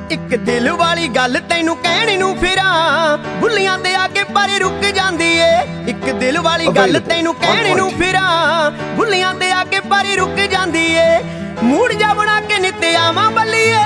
ਇੱਕ ਦਿਲ ਵਾਲੀ ਗੱਲ ਤੈਨੂੰ ਕਹਿਣ ਨੂੰ ਫਿਰਾਂ, ਬੁੱਲੀਆਂ ਤੇ ਆ ਕੇ ਪਰ ਰੁਕ ਜਾਂਦੀ ਏ। ਇੱਕ ਦਿਲ ਵਾਲੀ ਗੱਲ ਤੈਨੂੰ ਕਹਿਣ ਨੂੰ ਫਿਰਾਂ, ਬੁੱਲੀਆਂ ਤੇ ਆ ਕੇ ਪਰ ਰੁਕ ਜਾਂਦੀ ਏ। ਮੂਡ ਜਾ ਬਣਾ ਕੇ ਨਿੱਤ ਆਵਾਂ ਬੱਲੀਏ,